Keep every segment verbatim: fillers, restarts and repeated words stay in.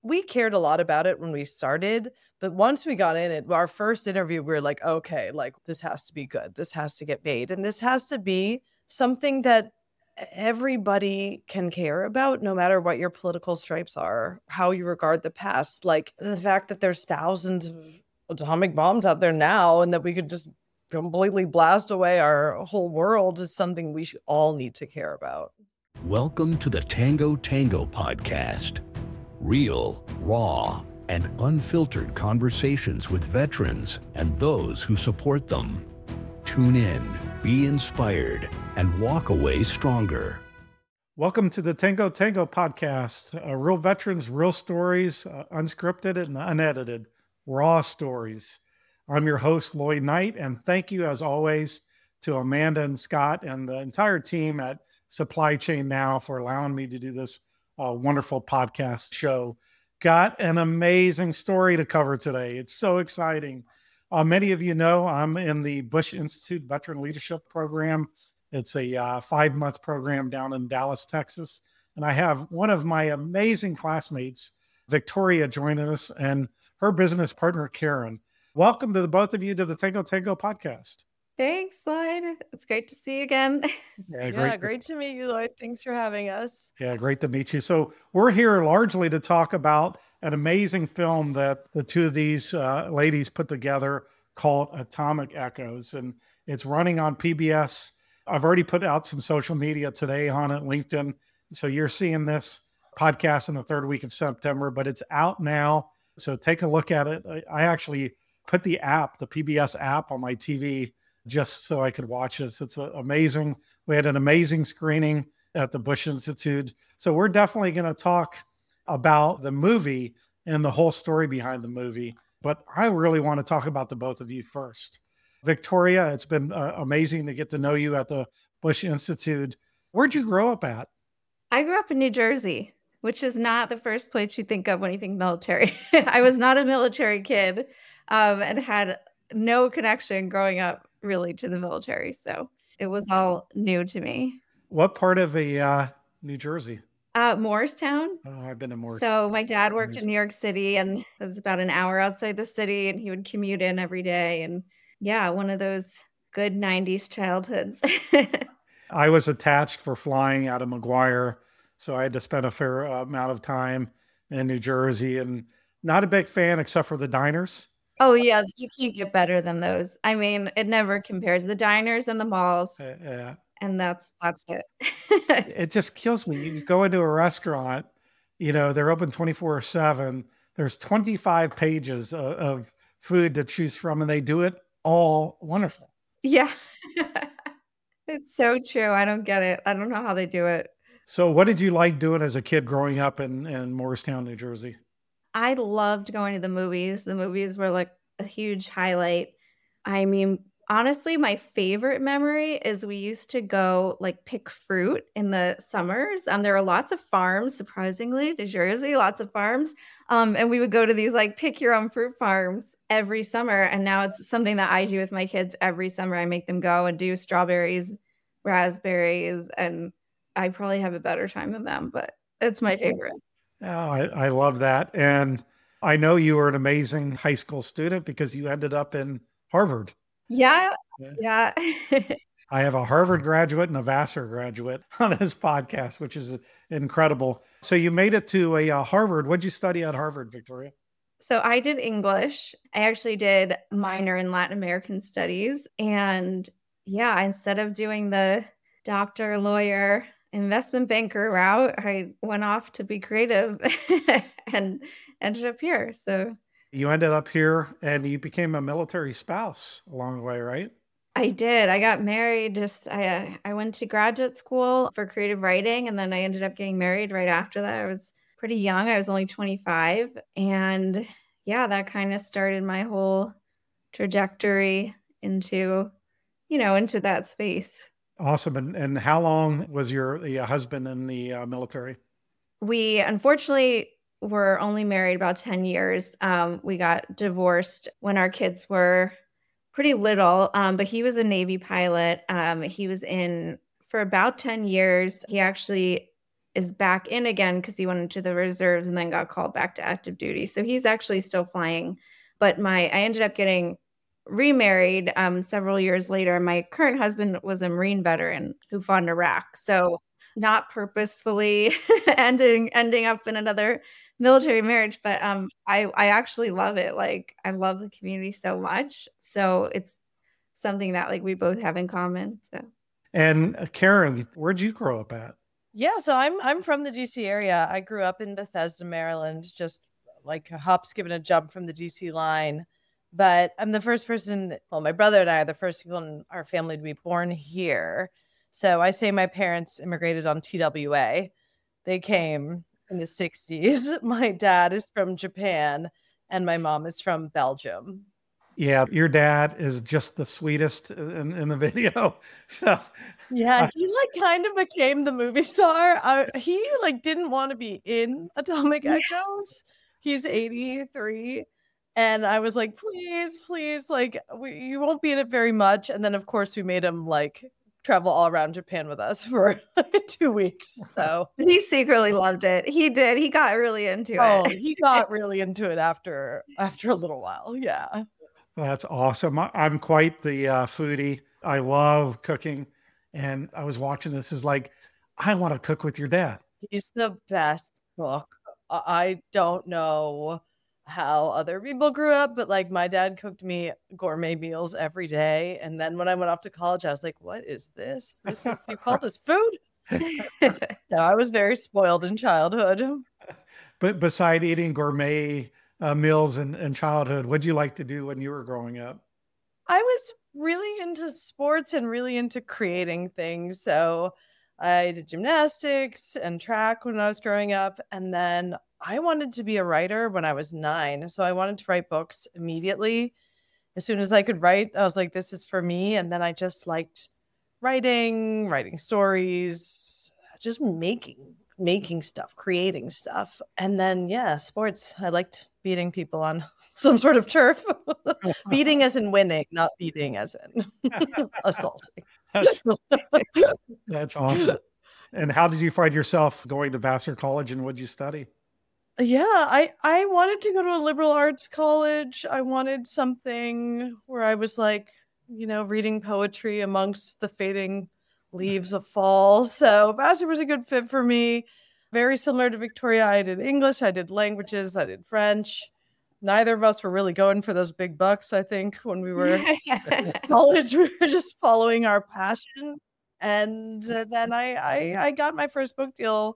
we cared a lot about it when we started, but once we got in it, our first interview, we were like, okay, like this has to be good. This has to get made. And this has to be something that everybody can care about, no matter what your political stripes are, how you regard the past. Like the fact that there's thousands of atomic bombs out there now and that we could just completely blast away our whole world is something we should all need to care about. Welcome to the Tango Tango podcast. Real, raw, and unfiltered conversations with veterans and those who support them. Tune in, be inspired, and walk away stronger. Welcome to the Tango Tango podcast. Uh, real veterans, real stories, uh, unscripted and unedited, raw stories. I'm your host, Lloyd Knight, and thank you as always to Amanda and Scott and the entire team at Supply Chain Now for allowing me to do this uh, wonderful podcast show. Got an amazing story to cover today. It's so exciting. Uh, many of you know I'm in the Bush Institute Veteran Leadership Program. It's a uh, five-month program down in Dallas, Texas. And I have one of my amazing classmates, Victoria, joining us, and her business partner, Karen. Welcome to the both of you to the Tango Tango podcast. Thanks, Lloyd. It's great to see you again. Yeah, Yeah, great. great to meet you, Lloyd. Thanks for having us. Yeah, great to meet you. So we're here largely to talk about an amazing film that the two of these uh, ladies put together called Atomic Echoes. And it's running on P B S. I've already put out some social media today on it, LinkedIn. So you're seeing this podcast in the third week of September, but it's out now. So take a look at it. I, I actually put the app, the P B S app on my T V just so I could watch this. It's uh, amazing. We had an amazing screening at the Bush Institute. So we're definitely going to talk about the movie and the whole story behind the movie. But I really want to talk about the both of you first. Victoria, it's been uh, amazing to get to know you at the Bush Institute. Where'd you grow up at? I grew up in New Jersey, which is not the first place you think of when you think military. I was not a military kid um, and had no connection growing up really to the military. So it was all new to me. What part of a uh, New Jersey? Uh, Morristown. Oh, I've been to Morristown. So my dad worked in New York City and it was about an hour outside the city and he would commute in every day. And yeah, one of those good nineties childhoods. I was attached for flying out of McGuire. So I had to spend a fair amount of time in New Jersey and not a big fan except for the diners. Oh, yeah. You can't get better than those. I mean, it never compares. The diners and the malls. Uh, yeah. And that's that's it. It just kills me. You go into a restaurant, you know, they're open twenty-four seven. There's twenty-five pages of, of food to choose from, and they do it all wonderful. Yeah. It's so true. I don't get it. I don't know how they do it. So what did you like doing as a kid growing up in, in Morristown, New Jersey? I loved going to the movies. The movies were like a huge highlight. I mean, honestly, my favorite memory is we used to go like pick fruit in the summers. Um, there are lots of farms, surprisingly, New Jersey, lots of farms. Um, and we would go to these like pick your own fruit farms every summer. And now it's something that I do with my kids every summer. I make them go and do strawberries, raspberries, and I probably have a better time than them, but it's my favorite. Oh, I, I love that. And I know you were an amazing high school student because you ended up in Harvard. Yeah. Yeah. I have a Harvard graduate and a Vassar graduate on this podcast, which is incredible. So you made it to a uh, Harvard. What'd you study at Harvard, Victoria? So I did English. I actually did minor in Latin American studies. And yeah, instead of doing the doctor, lawyer, investment banker route, I went off to be creative and ended up here. So you ended up here and you became a military spouse along the way, right? I did. I got married. Just I I went to graduate school for creative writing, and then I ended up getting married right after that. I was pretty young. I was only twenty-five, and yeah, that kind of started my whole trajectory into, you know, into that space. Awesome. And and how long was your uh, husband in the uh, military? We unfortunately were only married about ten years. Um, we got divorced when our kids were pretty little, um, but he was a Navy pilot. Um, he was in for about ten years. He actually is back in again because he went into the reserves and then got called back to active duty. So he's actually still flying. But my I ended up getting remarried um, several years later. My current husband was a Marine veteran who fought in Iraq. So not purposefully ending ending up in another military marriage, but um, I I actually love it. Like I love the community so much. So it's something that like we both have in common. So. And uh, Karen, where'd you grow up at? Yeah, so I'm I'm from the D C area. I grew up in Bethesda, Maryland, just like a hop, skip, and a jump from the D C line. But I'm the first person, well, my brother and I are the first people in our family to be born here. So I say my parents immigrated on T W A. They came in the sixties. My dad is from Japan and my mom is from Belgium. Yeah, your dad is just the sweetest in, in the video. So, yeah, uh, he like kind of became the movie star. Uh, he like didn't want to be in Atomic Echoes. He's eighty-three. And I was like, please, please, like, we, you won't be in it very much. And then, of course, we made him like travel all around Japan with us for two weeks. So he secretly loved it. He did. He got really into oh, it. he got really into it after after a little while. Yeah. That's awesome. I, I'm quite the uh, foodie. I love cooking. And I was watching this is like, I want to cook with your dad. He's the best cook. I don't know how other people grew up, but like my dad cooked me gourmet meals every day. And then when I went off to college, I was like, what is this? This is, you call this food? No, I was very spoiled in childhood. But beside eating gourmet uh, meals in, in childhood, what'd you like to do when you were growing up? I was really into sports and really into creating things. So I did gymnastics and track when I was growing up. And then I wanted to be a writer when I was nine. So I wanted to write books immediately. As soon as I could write, I was like, this is for me. And then I just liked writing, writing stories, just making, making stuff, creating stuff. And then, yeah, sports. I liked beating people on some sort of turf. Beating as in winning, not beating as in assaulting. That's, that's awesome. And how did you find yourself going to Vassar College and what'd you study? Yeah, I, I wanted to go to a liberal arts college. I wanted something where I was like, you know, reading poetry amongst the fading leaves of fall. So Vassar was a good fit for me. Very similar to Victoria. I did English, I did languages, I did French. Neither of us were really going for those big bucks, I think, when we were in college. We were just following our passion. And uh, then I, I I got my first book deal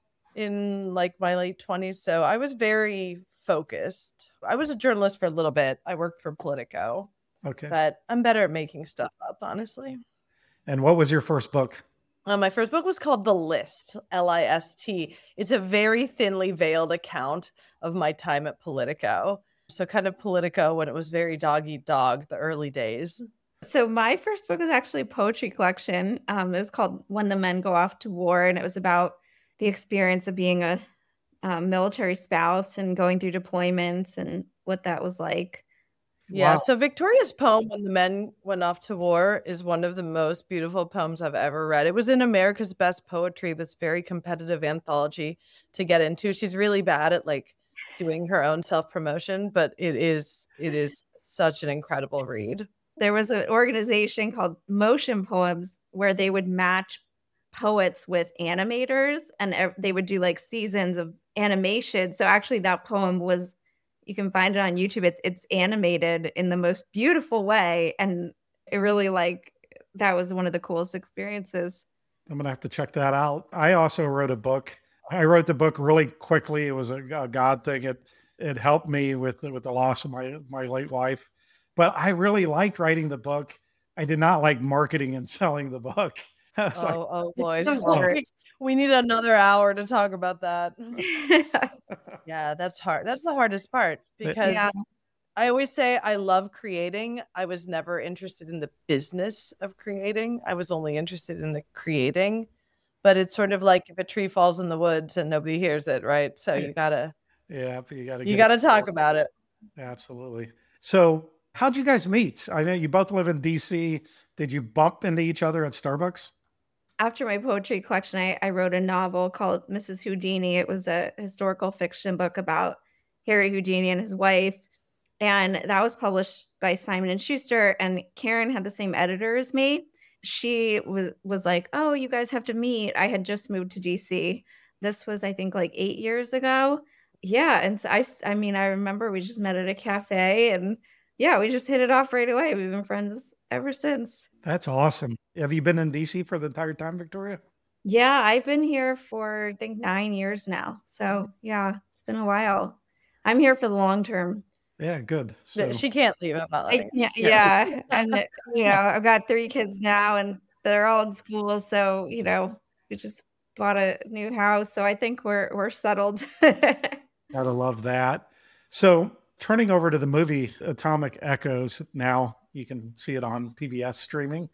in like my late twenties. So I was very focused. I was a journalist for a little bit. I worked for Politico. Okay. But I'm better at making stuff up, honestly. And what was your first book? Uh, my first book was called The List, L I S T. It's a very thinly veiled account of my time at Politico. So kind of Politico when it was very dog eat dog, the early days. So my first book was actually a poetry collection. Um, it was called When the Men Go Off to War, and it was about the experience of being a, a military spouse and going through deployments and what that was like. Yeah, Wow. so Victoria's poem, When the Men Went Off to War, is one of the most beautiful poems I've ever read. It was in America's Best Poetry, this very competitive anthology to get into. She's really bad at like doing her own self-promotion, but it is it is such an incredible read. There was an organization called Motion Poems where they would match poets with animators, and they would do like seasons of animation. So actually that poem was, you can find it on YouTube. It's it's animated in the most beautiful way. And it really like, that was one of the coolest experiences. I'm going to have to check that out. I also wrote a book. I wrote the book really quickly. It was a, a God thing. It it helped me with, with the loss of my, my late wife. But I really liked writing the book. I did not like marketing and selling the book. Oh, like, oh boy. Oh. We need another hour to talk about that. Yeah, that's hard. That's the hardest part because Yeah. I always say I love creating. I was never interested in the business of creating. I was only interested in the creating. But it's sort of like if a tree falls in the woods and nobody hears it, right? So you gotta yeah, you got to you gotta talk about it. Absolutely. So how'd you guys meet? I know you both live in D C. Did you bump into each other at Starbucks? after my poetry collection, I, I wrote a novel called Missus Houdini. It was a historical fiction book about Harry Houdini and his wife. And that was published by Simon and Schuster. And Karen had the same editor as me. She was, was like, oh, you guys have to meet. I had just moved to D C. This was, I think, like eight years ago. Yeah. And so I, I mean, I remember we just met at a cafe and yeah, we just hit it off right away. We've been friends ever since. That's awesome. Have you been in D C for the entire time, Victoria? Yeah, I've been here for, I think, nine years now. So yeah, it's been a while. I'm here for the long term. Yeah, good. So She can't leave. I'm not letting I, yeah, yeah. And, you know, I've got three kids now and they're all in school. So, you know, we just bought a new house. So I think we're, we're settled. Gotta love that. So turning over to the movie Atomic Echoes, now you can see it on P B S streaming.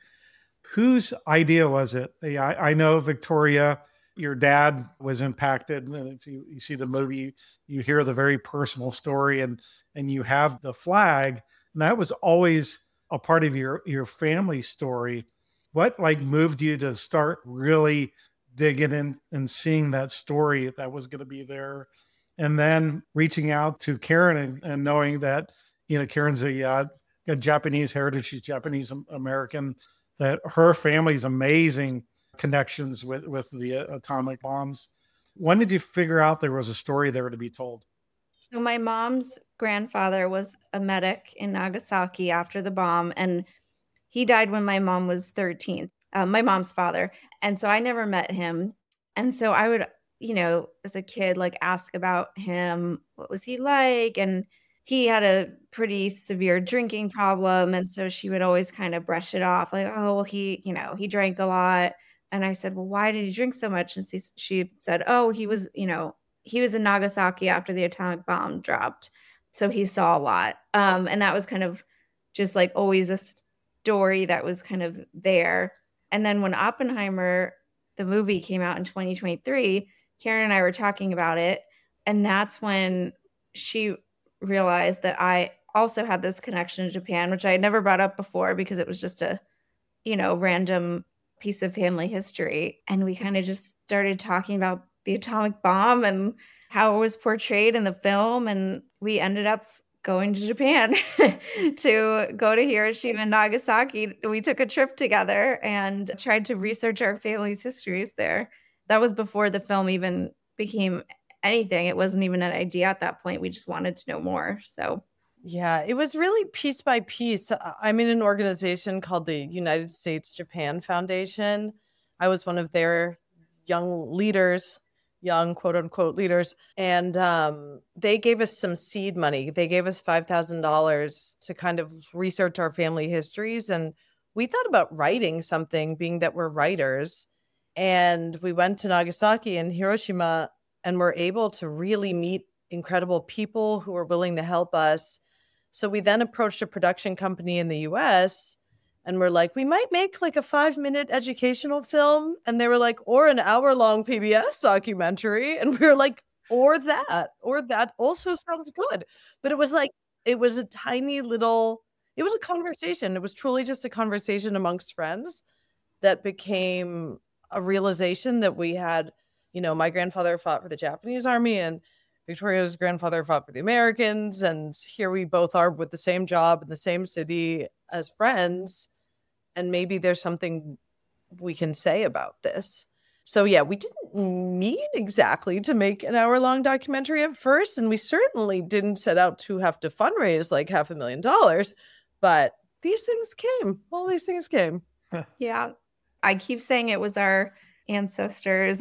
Whose idea was it? I, I know, Victoria, your dad was impacted. And if you, you see the movie, you hear the very personal story and, and you have the flag. And that was always a part of your, your family story. What like moved you to start really digging in and seeing that story that was going to be there? And then reaching out to Karen and, and knowing that, you know, Karen's a, uh, a Japanese heritage. She's Japanese American, that her family's amazing connections with, with the uh, atomic bombs. When did you figure out there was a story there to be told? So my mom's grandfather was a medic in Nagasaki after the bomb, and he died when my mom was thirteen, uh, my mom's father. And so I never met him. And so I would, you know, as a kid, like ask about him, what was he like? And he had a pretty severe drinking problem. And so she would always kind of brush it off like, oh, well, he, you know, he drank a lot. And I said, well, why did he drink so much? And she, she said, oh, he was, you know, he was in Nagasaki after the atomic bomb dropped. So he saw a lot. Um, and that was kind of just like always a story that was kind of there. And then when Oppenheimer, the movie, came out in twenty twenty-three, Karen and I were talking about it. And that's when she realized that I also had this connection to Japan, which I had never brought up before because it was just a, you know, random piece of family history. And we kind of just started talking about the atomic bomb and how it was portrayed in the film. And we ended up going to Japan to go to Hiroshima and Nagasaki. We took a trip together and tried to research our family's histories there. That was before the film even became anything. It wasn't even an idea at that point. We just wanted to know more. So yeah, it was really piece by piece. I'm in an organization called the United States Japan Foundation. I was one of their young leaders, young quote unquote leaders. And um, they gave us some seed money. They gave us five thousand dollars to kind of research our family histories. And we thought about writing something, being that we're writers. And we went to Nagasaki and Hiroshima and were able to really meet incredible people who were willing to help us. So we then approached a production company in the U S and we're like, we might make like a five minute educational film. And they were like, or an hour long P B S documentary. And we were like, or that, or that also sounds good. But it was like, it was a tiny little, it was a conversation. It was truly just a conversation amongst friends that became a realization that we had, you know, my grandfather fought for the Japanese army and Victoria's grandfather fought for the Americans. And here we both are with the same job in the same city as friends. And maybe there's something we can say about this. So yeah, we didn't mean exactly to make an hour long documentary at first. And we certainly didn't set out to have to fundraise like half a million dollars, but these things came, all these things came. Yeah. I keep saying it was our ancestors.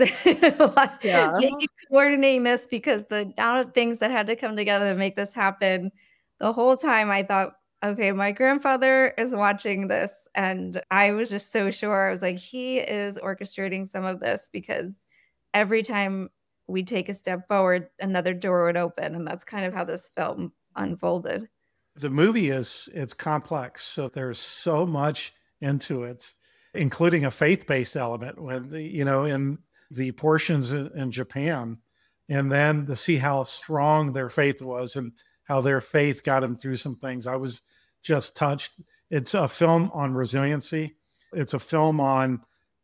Yeah. You keep coordinating this because the amount of things that had to come together to make this happen. The whole time I thought, okay, my grandfather is watching this. And I was just so sure. I was like, he is orchestrating some of this because every time we take a step forward, another door would open. And that's kind of how this film unfolded. The movie is, it's complex. So there's so much into it, including a faith-based element when the, you know, in the portions in, in Japan, and then to see how strong their faith was and how their faith got them through some things. I was just touched. It's a film on resiliency. It's a film on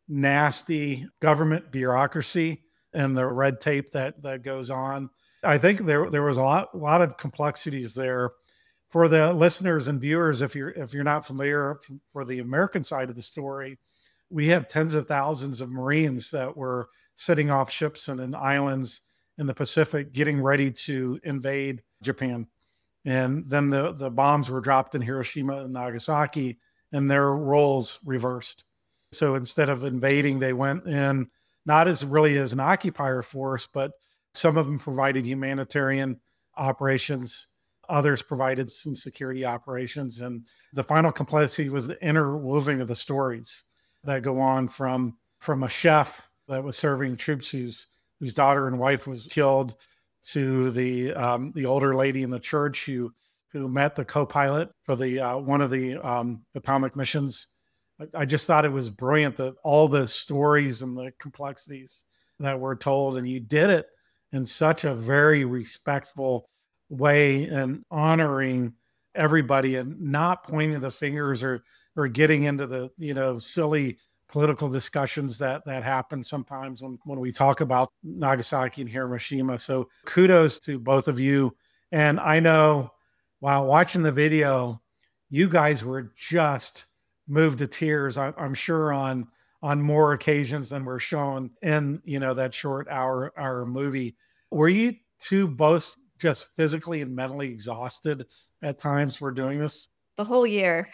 nasty government bureaucracy and the red tape that that goes on. I think there there was a lot, a lot of complexities there. For the listeners and viewers, if you're if you're not familiar, for the American side of the story, we have tens of thousands of Marines that were sitting off ships and in islands in the Pacific getting ready to invade Japan. And then the, the bombs were dropped in Hiroshima and Nagasaki, and their roles reversed. So instead of invading, they went in not as really as an occupier force, but some of them provided humanitarian operations. Others provided some security operations. And the final complexity was the interweaving of the stories that go on from, from a chef that was serving troops whose, whose daughter and wife was killed, to the um, the older lady in the church who who met the co-pilot for the uh, one of the um, atomic missions. I, I just thought it was brilliant that all the stories and the complexities that were told, and you did it in such a very respectful way and honoring everybody and not pointing the fingers or or getting into the, you know, silly political discussions that that happen sometimes when, when we talk about Nagasaki and Hiroshima. So kudos to both of you. And I know while watching the video, you guys were just moved to tears, I, I'm sure on on more occasions than were shown in, you know, that short hour hour movie. Were you two both just physically and mentally exhausted at times for doing this? The whole year.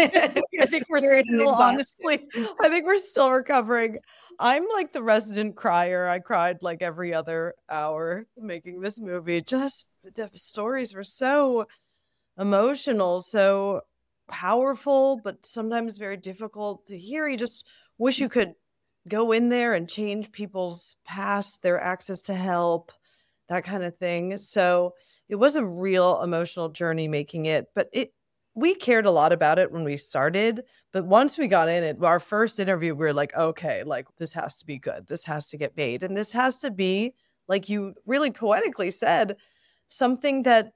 I think we're still, honestly, I think we're still recovering. I'm like the resident crier. I cried like every other hour making this movie. Just the stories were so emotional, so powerful, but sometimes very difficult to hear. You just wish you could go in there and change people's past, their access to help, that kind of thing. So it was a real emotional journey making it, but it we cared a lot about it when we started, but once we got in it, our first interview, we were like, okay, like this has to be good. This has to get made. And this has to be, like you really poetically said, something that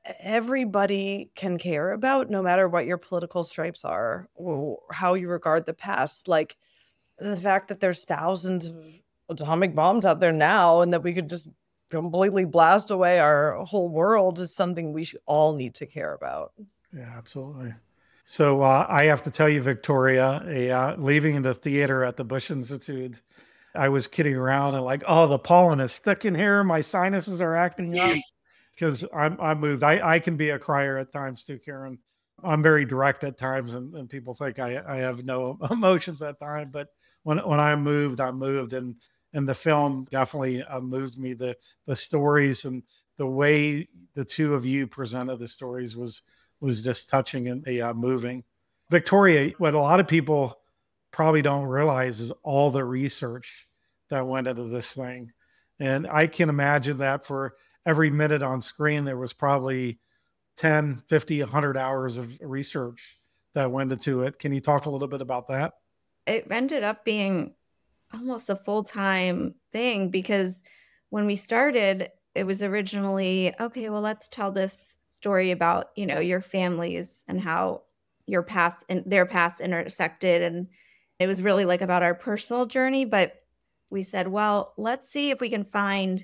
everybody can care about, no matter what your political stripes are or how you regard the past. Like the fact that there's thousands of atomic bombs out there now and that we could just completely blast away our whole world is something we should all need to care about. Yeah, absolutely. So uh, I have to tell you, Victoria, a, uh, leaving the theater at the Bush Institute, I was kidding around and like, oh, the pollen is thick in here. My sinuses are acting up because I'm I moved. I, I can be a crier at times too, Karen. I'm very direct at times, and, and people think I, I have no emotions at times. But when when I moved, I moved, and and the film definitely uh, moved me. The the stories and the way the two of you presented the stories was. was just touching and uh, moving. Victoria, what a lot of people probably don't realize is all the research that went into this thing. And I can imagine that for every minute on screen, there was probably ten, fifty, one hundred hours of research that went into it. Can you talk a little bit about that? It ended up being almost a full-time thing because when we started, it was originally, okay, well, let's tell this story about, you know, your families and how your past and their past intersected. And it was really like about our personal journey. But we said, well, let's see if we can find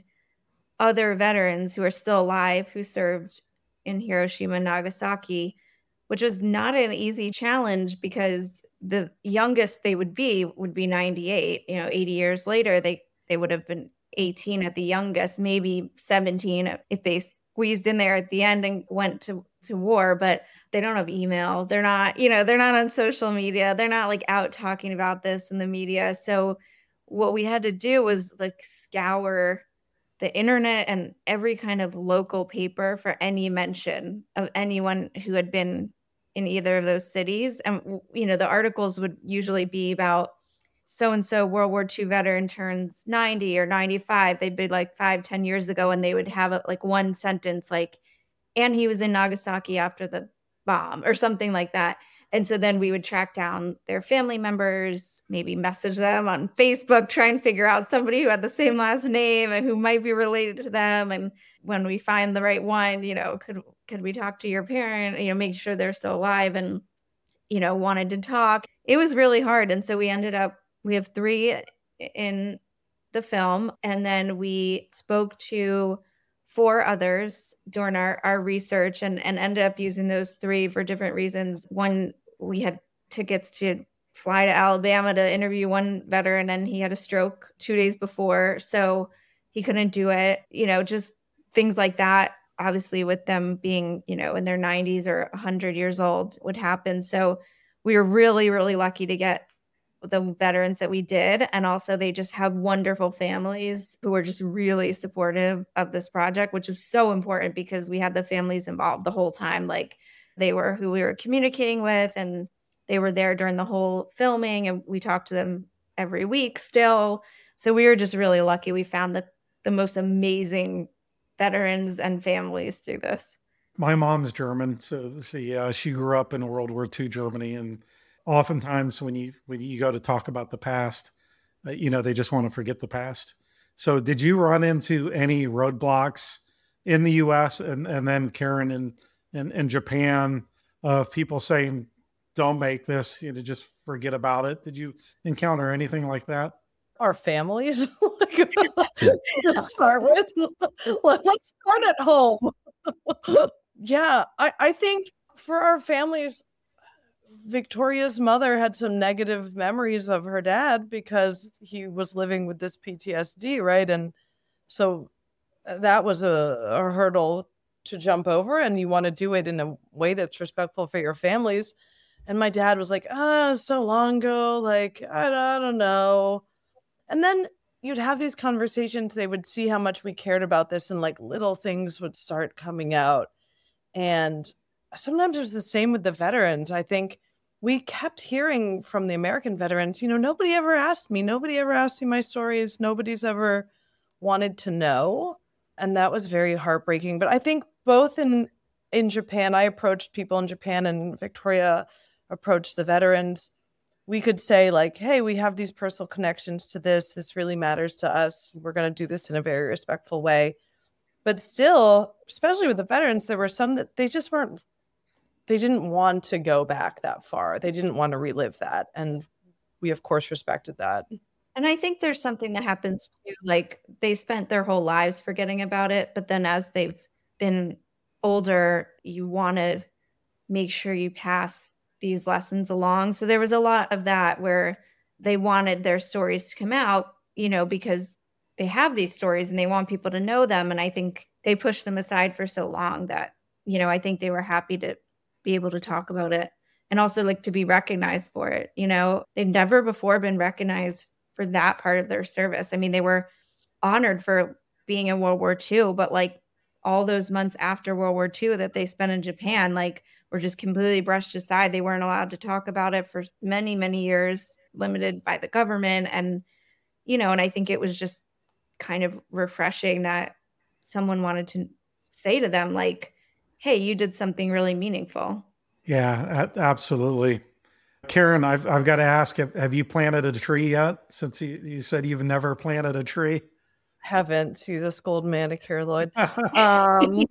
other veterans who are still alive who served in Hiroshima and Nagasaki, which was not an easy challenge because the youngest they would be would be ninety-eight. You know, eighty years later, they, they would have been eighteen at the youngest, maybe seventeen if they squeezed in there at the end and went to, to war, but they don't have email. They're not, you know, they're not on social media. They're not like out talking about this in the media. So what we had to do was like scour the internet and every kind of local paper for any mention of anyone who had been in either of those cities. And, you know, the articles would usually be about so-and-so World War Two veteran turns ninety or ninety-five. They'd be like five, ten years ago, and they would have it like one sentence like, and he was in Nagasaki after the bomb or something like that. And so then we would track down their family members, maybe message them on Facebook, try and figure out somebody who had the same last name and who might be related to them. And when we find the right one, you know, could could we talk to your parent, you know, make sure they're still alive and, you know, wanted to talk. It was really hard. And so we ended up We have three in the film, and then we spoke to four others during our, our research and, and ended up using those three for different reasons. One, we had tickets to fly to Alabama to interview one veteran, and he had a stroke two days before, so he couldn't do it. You know, just things like that, obviously with them being, you know, in their nineties or one hundred years old would happen. So we were really, really lucky to get the veterans that we did. And also they just have wonderful families who are just really supportive of this project, which was so important because we had the families involved the whole time. Like they were who we were communicating with, and they were there during the whole filming, and we talked to them every week still. So we were just really lucky. We found the, the most amazing veterans and families through this. My mom's German, so she, uh, she grew up in World War Two Germany, and oftentimes when you when you go to talk about the past, uh, you know, they just want to forget the past. So did you run into any roadblocks in the U S and, and then Karen in, in, in Japan of people saying, don't make this, you know, just forget about it? Did you encounter anything like that? Our families, just start with, let's start at home. Yeah, I, I think for our families, Victoria's mother had some negative memories of her dad because he was living with this P T S D, right? And so that was a, a hurdle to jump over, and you want to do it in a way that's respectful for your families. And my dad was like, ah, so long ago, like, I, I don't know. And then you'd have these conversations. They would see how much we cared about this, and like little things would start coming out. And sometimes it was the same with the veterans. I think we kept hearing from the American veterans, you know, nobody ever asked me. Nobody ever asked me my stories. Nobody's ever wanted to know. And that was very heartbreaking. But I think both in, in Japan, I approached people in Japan, and Victoria approached the veterans. We could say like, hey, we have these personal connections to this. This really matters to us. We're going to do this in a very respectful way. But still, especially with the veterans, there were some that they just weren't, they didn't want to go back that far. They didn't want to relive that. And we, of course, respected that. And I think there's something that happens too, like they spent their whole lives forgetting about it. But then as they've been older, you want to make sure you pass these lessons along. So there was a lot of that where they wanted their stories to come out, you know, because they have these stories and they want people to know them. And I think they pushed them aside for so long that, you know, I think they were happy to be able to talk about it and also like to be recognized for it. You know, they'd never before been recognized for that part of their service. I mean, they were honored for being in World War Two, but like all those months after World War Two that they spent in Japan, like were just completely brushed aside. They weren't allowed to talk about it for many, many years, limited by the government. And, you know, and I think it was just kind of refreshing that someone wanted to say to them like, hey, you did something really meaningful. Yeah, absolutely. Karen, I've, I've got to ask, have, have you planted a tree yet? Since you, you said you've never planted a tree. Haven't. See this gold manicure, Lloyd. Um,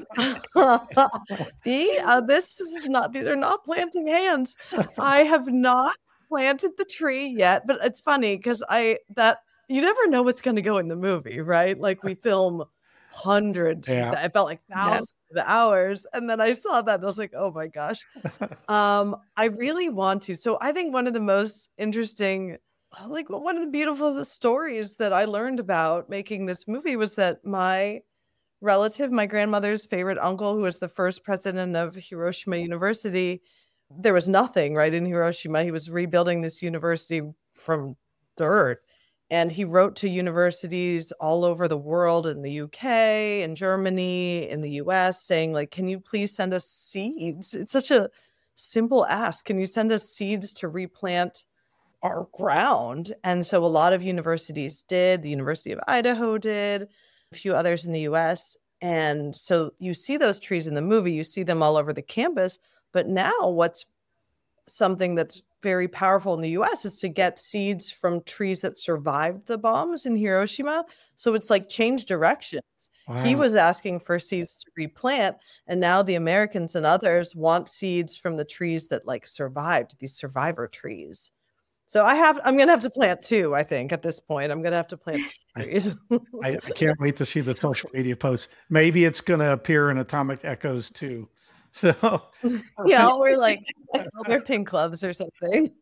the, uh, this is not, these are not planting hands. I have not planted the tree yet, but it's funny because I, that, you never know what's going to go in the movie, right? Like we film hundreds, yeah. I felt like thousands yeah. of hours. And then I saw that and I was like, oh my gosh. um, I really want to. So I think one of the most interesting, like one of the beautiful stories that I learned about making this movie was that my relative, my grandmother's favorite uncle, who was the first president of Hiroshima University, there was nothing right in Hiroshima. He was rebuilding this university from dirt. And he wrote to universities all over the world, in the U K, in Germany, in the U S, saying like, can you please send us seeds? It's such a simple ask. Can you send us seeds to replant our ground? And so a lot of universities did. The University of Idaho did, a few others in the U S. And so you see those trees in the movie, you see them all over the campus. But now what's something that's very powerful in the U S is to get seeds from trees that survived the bombs in Hiroshima. So it's like change directions. Wow. He was asking for seeds to replant, and now the Americans and others want seeds from the trees that like survived, these survivor trees. So I have, I'm going to have to plant two, I think, at this point. I'm going to have to plant two trees. I, I can't wait to see the social media posts. Maybe it's going to appear in Atomic Echoes too. So, yeah, we're like, we're pink clubs or something.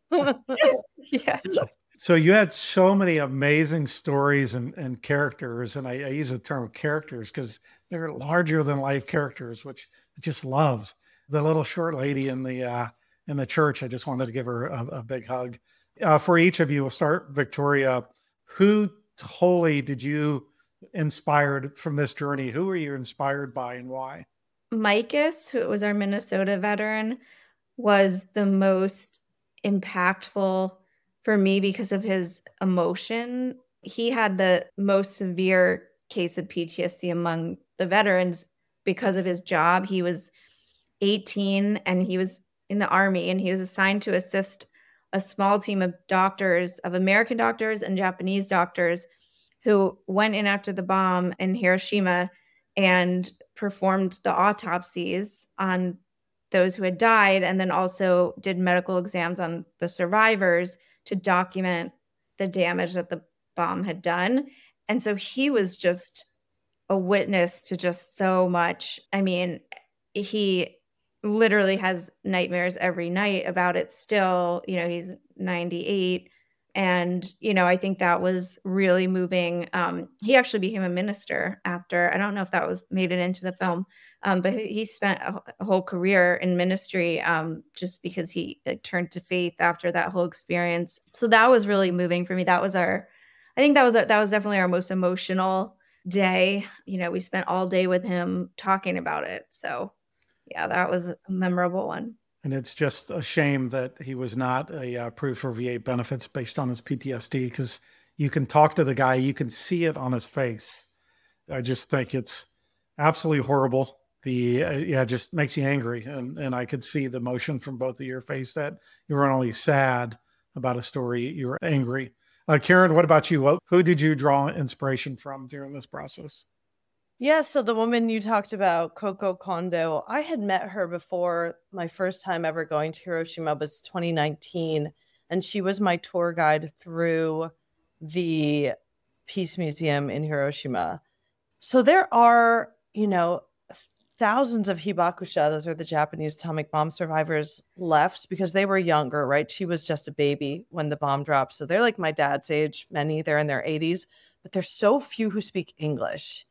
Yeah. So you had so many amazing stories and, and characters, and I, I use the term characters because they're larger than life characters, which I just love. The little short lady in the uh, in the church, I just wanted to give her a, a big hug. Uh, for each of you, we'll start, Victoria. Who totally did you inspired from this journey? Who were you inspired by and why? Micus, who was our Minnesota veteran, was the most impactful for me because of his emotion. He had the most severe case of P T S D among the veterans because of his job. He was eighteen and he was in the Army, and he was assigned to assist a small team of doctors, of American doctors and Japanese doctors, who went in after the bomb in Hiroshima and performed the autopsies on those who had died, and then also did medical exams on the survivors to document the damage that the bomb had done. And so he was just a witness to just so much. I mean, he literally has nightmares every night about it still. You know, he's ninety-eight. And, you know, I think that was really moving. Um, he actually became a minister after. I don't know if that was made it into the film, um, but he, he spent a, a whole career in ministry um, just because he uh, turned to faith after that whole experience. So that was really moving for me. That was our, I think that was, that was definitely our most emotional day. You know, we spent all day with him talking about it. So yeah, that was a memorable one. And it's just a shame that he was not a uh, approved for V A benefits based on his P T S D, because you can talk to the guy, you can see it on his face. I just think it's absolutely horrible. The uh, yeah, it just makes you angry, and and I could see the emotion from both of your face that you weren't only sad about a story, you were angry. Uh, Karen, what about you? What, who did you draw inspiration from during this process? Yeah, so the woman you talked about, Coco Kondo, I had met her before. My first time ever going to Hiroshima was twenty nineteen, and she was my tour guide through the Peace Museum in Hiroshima. So there are, you know, thousands of hibakusha, those are the Japanese atomic bomb survivors, left because they were younger, right? She was just a baby when the bomb dropped. So they're like my dad's age, many, they're in their eighties, but there's so few who speak English.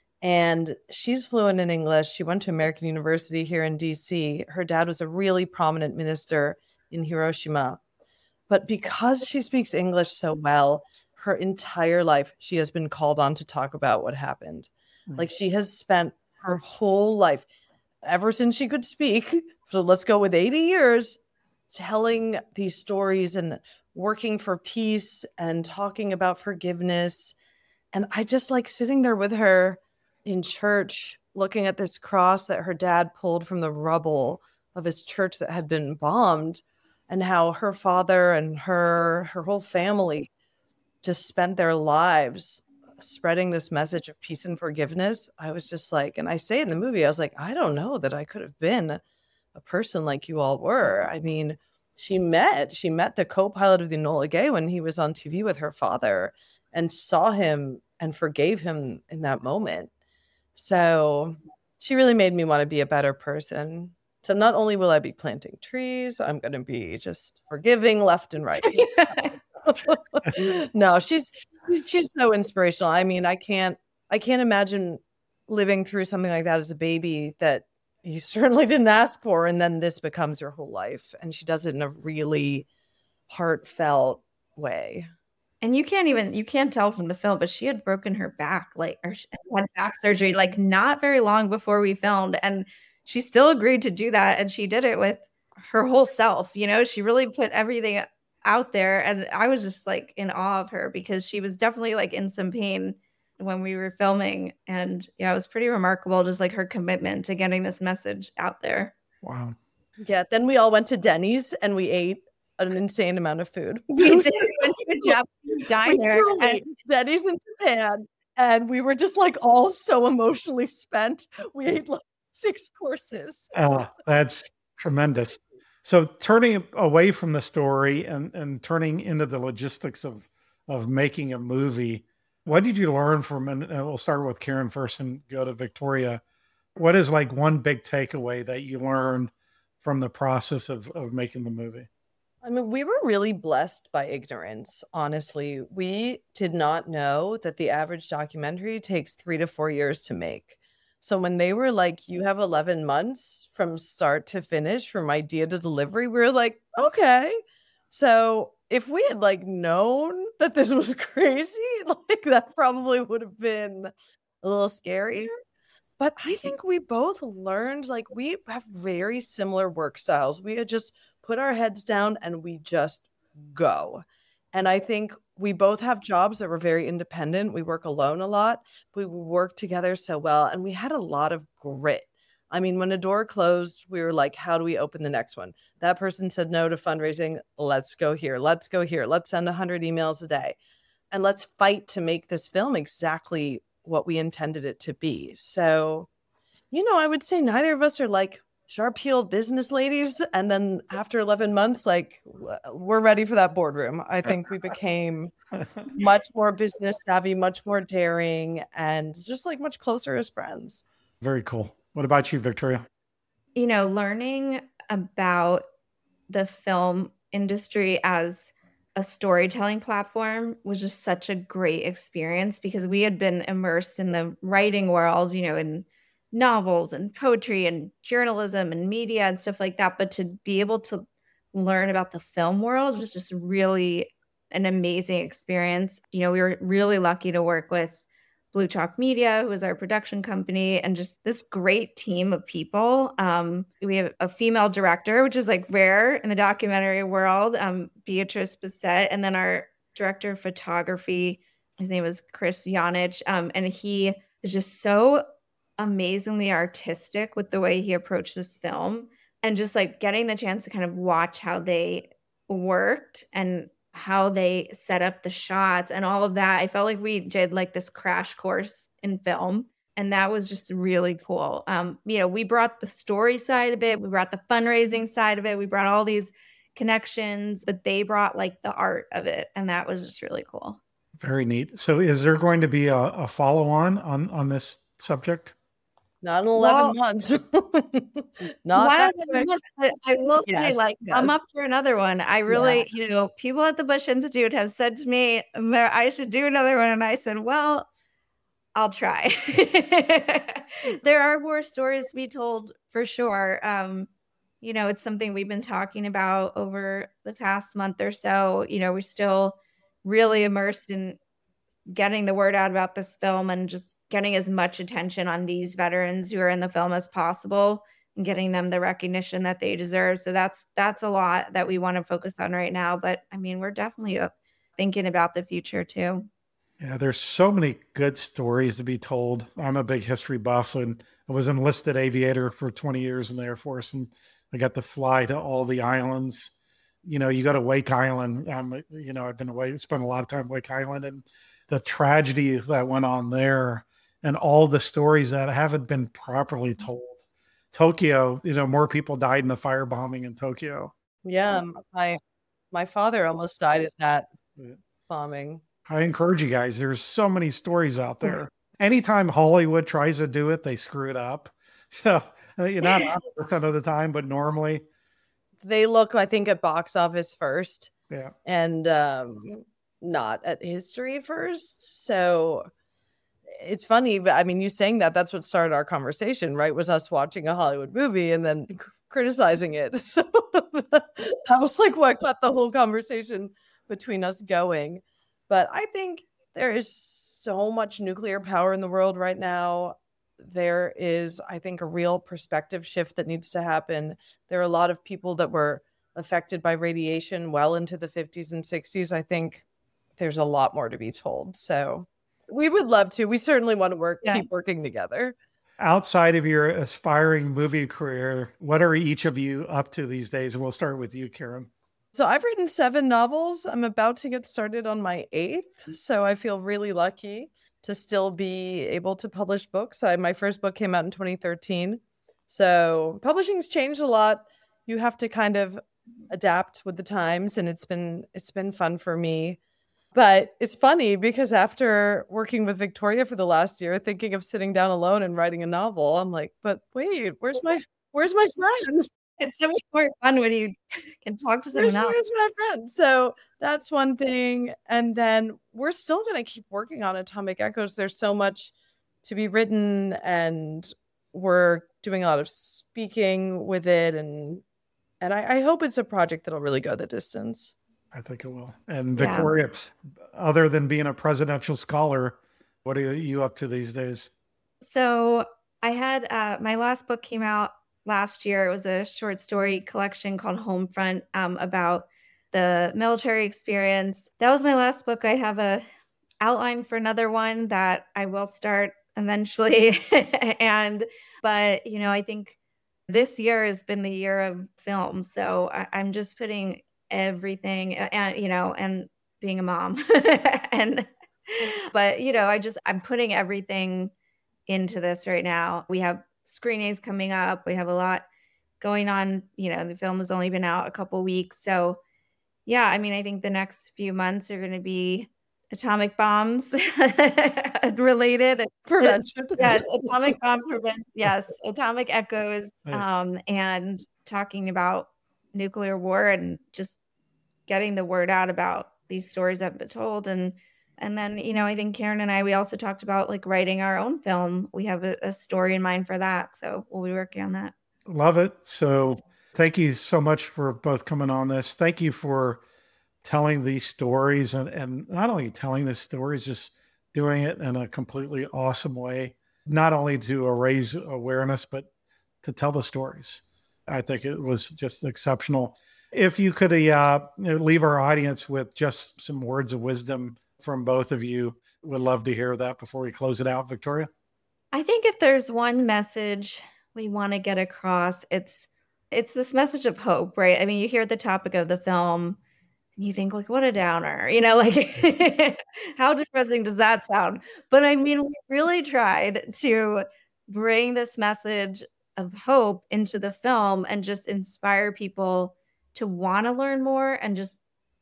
And she's fluent in English. She went to American University here in D C. Her dad was a really prominent minister in Hiroshima. But because she speaks English so well, her entire life, she has been called on to talk about what happened. Mm-hmm. Like she has spent her whole life, ever since she could speak, so let's go with eighty years, telling these stories and working for peace and talking about forgiveness. And I just like sitting there with her in church, looking at this cross that her dad pulled from the rubble of his church that had been bombed, and how her father and her, her whole family just spent their lives spreading this message of peace and forgiveness. I was just like, and I say in the movie, I was like, I don't know that I could have been a person like you all were. I mean, she met, she met the co-pilot of the Enola Gay when he was on T V with her father and saw him and forgave him in that moment. So she really made me want to be a better person. So not only will I be planting trees, I'm going to be just forgiving left and right. No, she's she's so inspirational. I mean, I can't I can't imagine living through something like that as a baby that you certainly didn't ask for, and then this becomes your whole life. And she does it in a really heartfelt way. And you can't even, you can't tell from the film, but she had broken her back, like, or she had back surgery, like not very long before we filmed. And she still agreed to do that. And she did it with her whole self. You know, she really put everything out there. And I was just like in awe of her because she was definitely like in some pain when we were filming. And yeah, it was pretty remarkable, just like her commitment to getting this message out there. Wow. Yeah. Then we all went to Denny's and we ate an insane amount of food. We did. We went to a Japanese diner and Denny's in Japan, and we were just like all so emotionally spent. We ate like six courses. Oh, that's tremendous. So turning away from the story and, and turning into the logistics of, of making a movie, what did you learn from, and we'll start with Karen first and go to Victoria. What is like one big takeaway that you learned from the process of, of making the movie? I mean, we were really blessed by ignorance, honestly. We did not know that the average documentary takes three to four years to make. So when they were like, you have eleven months from start to finish, from idea to delivery, we were like, okay. So if we had like known that this was crazy, like that probably would have been a little scarier. But I think we both learned, like, we have very similar work styles. We had just put our heads down and we just go. And I think we both have jobs that were very independent. We work alone a lot, but we work together so well. And we had a lot of grit. I mean, when a door closed, we were like, how do we open the next one? That person said no to fundraising. Let's go here. Let's go here. Let's send one hundred emails a day. And let's fight to make this film exactly what we intended it to be. So, you know, I would say neither of us are like sharp-heeled business ladies. And then after eleven months, like, we're ready for that boardroom. I think we became much more business savvy, much more daring, and just like much closer as friends. Very cool. What about you, Victoria? You know, learning about the film industry as a storytelling platform was just such a great experience, because we had been immersed in the writing world, you know, in novels and poetry and journalism and media and stuff like that. But to be able to learn about the film world was just really an amazing experience. You know, we were really lucky to work with Blue Chalk Media, who is our production company, and just this great team of people. Um, we have a female director, which is like rare in the documentary world, um, Beatrice Bissett, and then our director of photography, his name is Chris Janich, um, and he is just so amazingly artistic with the way he approached this film, and just like getting the chance to kind of watch how they worked and how they set up the shots and all of that. I felt like we did like this crash course in film, and that was just really cool. Um, you know, we brought the story side of it, we brought the fundraising side of it, we brought all these connections, but they brought like the art of it, and that was just really cool. Very neat. So is there going to be a, a follow-on on, on this subject? Not in eleven well, months. Not that months, but I will yes, say, like, yes. I'm up for another one. I really, yeah. you know, people at the Bush Institute have said to me that I should do another one. And I said, well, I'll try. There are more stories to be told for sure. Um, you know, it's something we've been talking about over the past month or so. You know, we're still really immersed in getting the word out about this film and just getting as much attention on these veterans who are in the film as possible and getting them the recognition that they deserve. So that's that's a lot that we want to focus on right now. But I mean, we're definitely thinking about the future too. Yeah, there's so many good stories to be told. I'm a big history buff, and I was an enlisted aviator for twenty years in the Air Force, and I got to fly to all the islands. You know, you go to Wake Island. Um, you know, I've been away, spent a lot of time at Wake Island, and the tragedy that went on there and all the stories that haven't been properly told. Tokyo, you know, more people died in the firebombing in Tokyo. Yeah, my my father almost died at that bombing. I encourage you guys. There's so many stories out there. Anytime Hollywood tries to do it, they screw it up. So you're not one hundred percent of the time, but normally. They look, I think, at box office first. Yeah. And um, not at history first. So it's funny, but I mean, you saying that, that's what started our conversation, right? Was us watching a Hollywood movie and then c- criticizing it. So that was like what got the whole conversation between us going. But I think there is so much nuclear power in the world right now. There is, I think, a real perspective shift that needs to happen. There are a lot of people that were affected by radiation well into the fifties and sixties. I think there's a lot more to be told. So we would love to. We certainly want to work, yeah. keep working together. Outside of your aspiring movie career, what are each of you up to these days? And we'll start with you, Karen. So I've written seven novels. I'm about to get started on my eighth. So I feel really lucky to still be able to publish books. I, my first book came out in twenty thirteen. So publishing's changed a lot. you have to kind of atomic with the times, and it's been it's been fun for me. But it's funny because after working with Victoria for the last year, thinking of sitting down alone and writing a novel, I'm like, but wait, where's my where's my friend? It's so much more fun when you can talk to someone Where's, else. where's my friend? So that's one thing. And then we're still going to keep working on Atomic Echoes. There's so much to be written, and we're doing a lot of speaking with it. And and I, I hope it's a project that'll really go the distance. I think it will. And Victoria, yeah. other than being a presidential scholar, what are you up to these days? So I had, uh, my last book came out last year. It was a short story collection called Homefront, um, about the military experience. That was my last book. I have a outline for another one that I will start eventually. and, but, you know, I think this year has been the year of film. So I, I'm just putting everything, and, you know, and being a mom and, but, you know, I just, I'm putting everything into this right now. We have screenings coming up. We have a lot going on. You know, the film has only been out a couple weeks. So yeah, I mean, I think the next few months are going to be atomic bombs related. Prevention. Yes. Atomic bomb prevention. Yes. Atomic echoes. Um, and talking about nuclear war and just getting the word out about these stories that have been told. And, and then, you know, I think Karen and I, we also talked about like writing our own film. We have a, a story in mind for that. So we'll be working on that. Love it. So thank you so much for both coming on this. Thank you for telling these stories, and, and not only telling the stories, just doing it in a completely awesome way, not only to raise awareness, but to tell the stories. I think it was just exceptional. If you could uh, leave our audience with just some words of wisdom from both of you, would love to hear that before we close it out, Victoria. I think if there's one message we want to get across, it's it's this message of hope, right? I mean, you hear the topic of the film and you think like, what a downer, you know, like how depressing does that sound? But I mean, we really tried to bring this message of hope into the film and just inspire people to want to learn more and just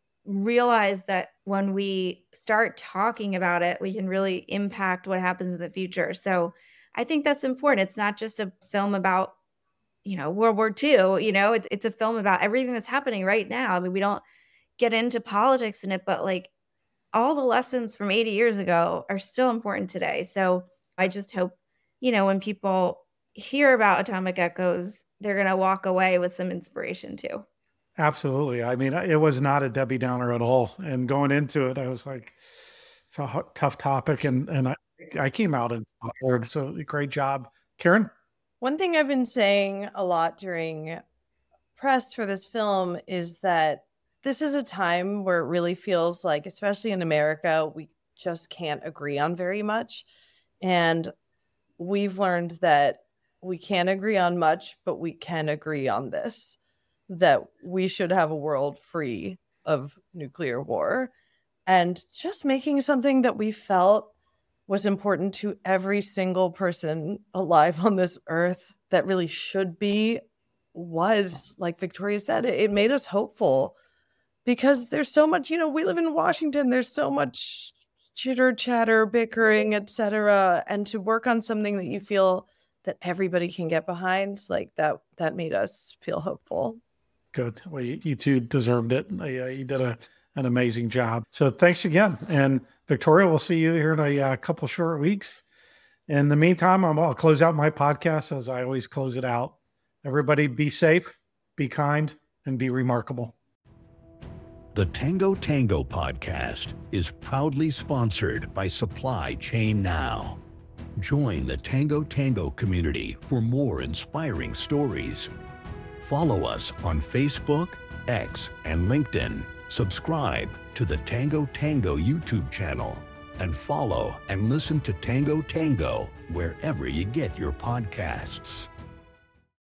realize that when we start talking about it, we can really impact what happens in the future. So I think that's important. It's not just a film about, you know, World War Two, you know, it's, it's a film about everything that's happening right now. I mean, we don't get into politics in it, but like all the lessons from eighty years ago are still important today. So I just hope, you know, when people hear about Atomic Echoes, they're going to walk away with some inspiration too. Absolutely. I mean, it was not a Debbie Downer at all. And going into it, I was like, it's a tough topic. And, and I, I came out inspired. So great job. Karen? One thing I've been saying a lot during press for this film is that this is a time where it really feels like, especially in America, we just can't agree on very much. And we've learned that we can't agree on much, but we can agree on this, that we should have a world free of nuclear war. And just making something that we felt was important to every single person alive on this earth that really should be, was, like Victoria said, it, it made us hopeful, because there's so much, you know, we live in Washington, there's so much chitter chatter, bickering, et cetera. And to work on something that you feel that everybody can get behind, like that, that made us feel hopeful. Good. Well, you, you two deserved it. Uh, you did a, an amazing job. So thanks again. And Victoria, we'll see you here in a uh, couple short weeks. In the meantime, I'm, I'll close out my podcast as I always close it out. Everybody be safe, be kind, and be remarkable. The Tango Tango podcast is proudly sponsored by Supply Chain Now. Join the Tango Tango community for more inspiring stories. Follow us on Facebook, X, and LinkedIn. Subscribe to the Tango Tango YouTube channel and follow and listen to Tango Tango wherever you get your podcasts.